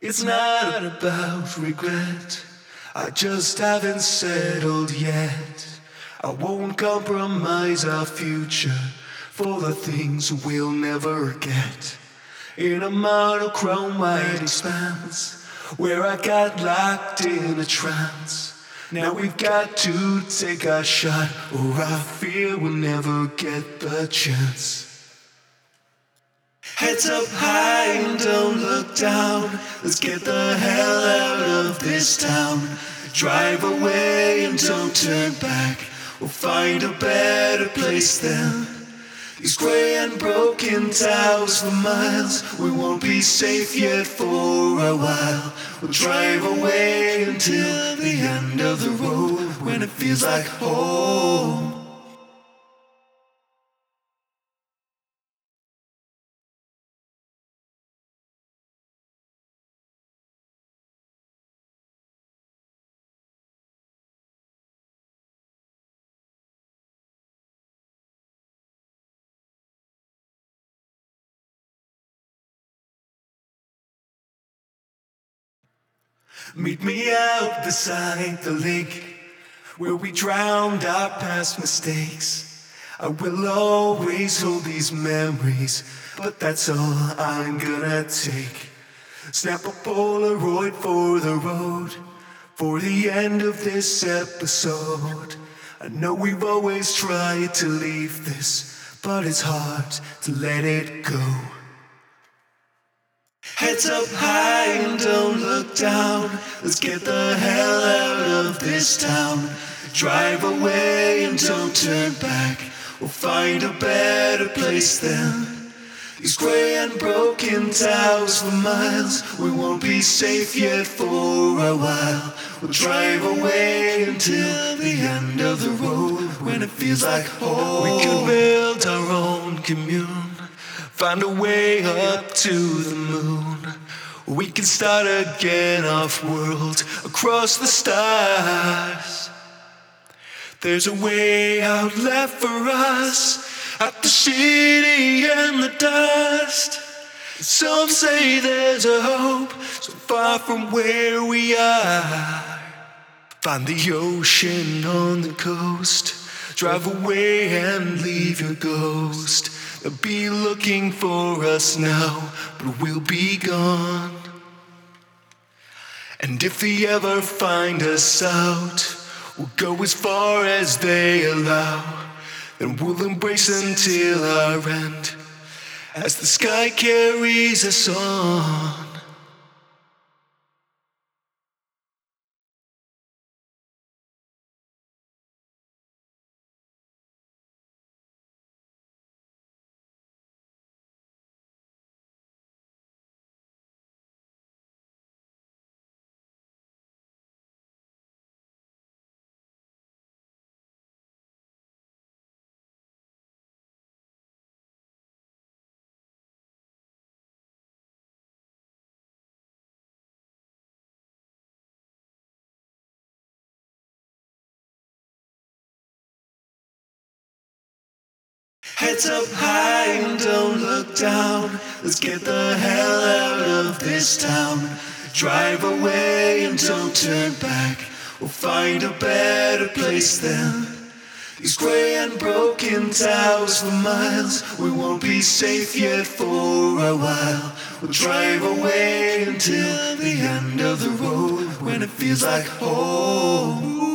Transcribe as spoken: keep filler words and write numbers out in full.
It's not about regret, I just haven't settled yet. I won't compromise our future for the things we'll never get. In a monochrome white expanse, where I got locked in a trance. Now we've got to take our shot, or I fear we'll never get the chance. Heads up high and don't look down. Let's get the hell out of this town. Drive away and don't turn back. We'll find a better place then. These grey and broken towers for miles. We won't be safe yet for a while. We'll drive away until the end of the road, when it feels like home. Meet me out beside the lake, where we drowned our past mistakes. I will always hold these memories, but that's all I'm gonna take. Snap a Polaroid for the road, for the end of this episode. I know we've always tried to leave this, but it's hard to let it go. Heads up high and don't look down. Let's get the hell out of this town. Drive away and don't turn back. We'll find a better place then. These grey and broken towers for miles. We won't be safe yet for a while. We'll drive away until the end of the road, when it feels like home. We can build our own commune, find a way up to the moon. We can start again off-world, across the stars. There's a way out left for us, at the city and the dust. Some say there's a hope, so far from where we are. Find the ocean on the coast, drive away and leave your ghost. They'll be looking for us now, but we'll be gone. And if they ever find us out, we'll go as far as they allow. Then we'll embrace until our end, as the sky carries us on. Heads up high and don't look down. Let's get the hell out of this town. Drive away and don't turn back. We'll find a better place then. These grey and broken towers for miles. We won't be safe yet for a while. We'll drive away until the end of the road, when it feels like home.